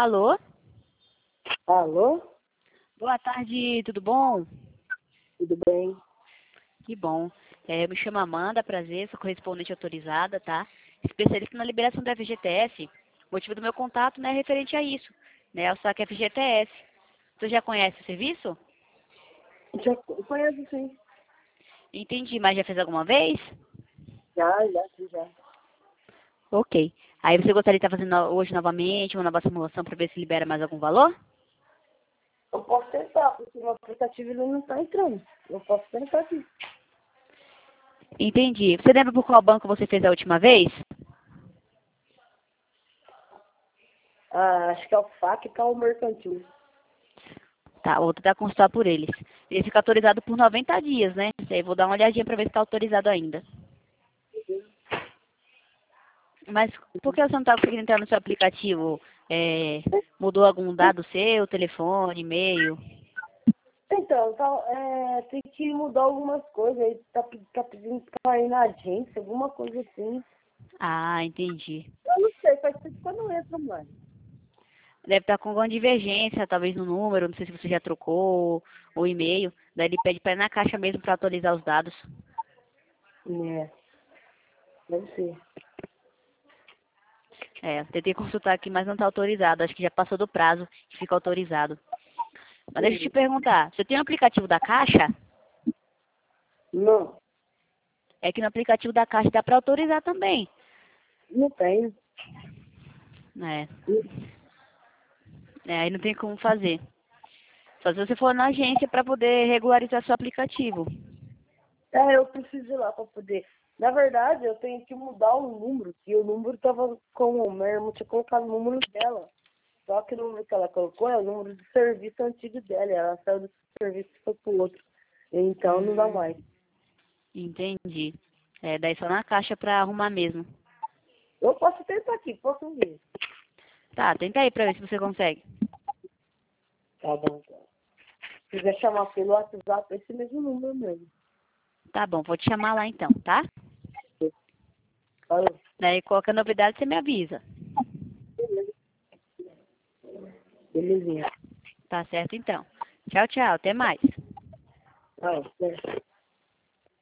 Alô? Alô? Boa tarde, tudo bom? Tudo bem? Que bom. Me chamo Amanda, prazer, sou correspondente autorizada, tá? Especialista na liberação da FGTS. O motivo do meu contato, né, é referente a isso, né, o saque FGTS. Você já conhece o serviço? Já conheço, sim. Entendi, mas já fez alguma vez? Já. Ok. Aí você gostaria de estar fazendo hoje novamente uma nova simulação para ver se libera mais algum valor? Eu posso tentar, porque o aplicativo ele não está entrando. Eu posso tentar aqui. Entendi. Você lembra por qual banco você fez a última vez? Acho que é o FAC e tá o mercantil. Tá, vou tentar consultar por eles. Ele fica autorizado por 90 dias, né? Aí vou dar uma olhadinha para ver se está autorizado ainda. Mas por que você não está conseguindo entrar no seu aplicativo? Mudou algum dado seu, telefone, e-mail? Então, tem que mudar algumas coisas. Aí tá pedindo pra ir na agência, alguma coisa assim. Ah, entendi. Eu não sei, faz tempo que eu não entro mais. Deve estar com alguma divergência, talvez no número, não sei se você já trocou o e-mail. Daí ele pede para ir na caixa mesmo para atualizar os dados. É, deve ser. Tentei consultar aqui, mas não está autorizado. Acho que já passou do prazo que fica autorizado. Mas deixa eu te perguntar, você tem o aplicativo da Caixa? Não, É que no aplicativo da Caixa dá para autorizar também. não tenho. É, aí não tem como fazer. Só se você for na agência para poder regularizar seu aplicativo. Eu preciso ir lá para poder. Na verdade, eu tenho que mudar o número, que o número tava com o meu irmão tinha colocado o número dela. Só que o número que ela colocou é o número de serviço antigo dela. E ela saiu do serviço e foi pro outro. Então não dá mais. Entendi. Daí só na Caixa para arrumar mesmo. Eu posso tentar aqui, posso ver. Tá, tenta aí para ver se você consegue. Tá bom, então. Se quiser chamar pelo WhatsApp, esse mesmo número mesmo. Tá bom, vou te chamar lá então, tá? Falou. Daí qualquer novidade você me avisa. Belezinha. Tá certo então. Tchau, tchau, até mais. Ah, certo.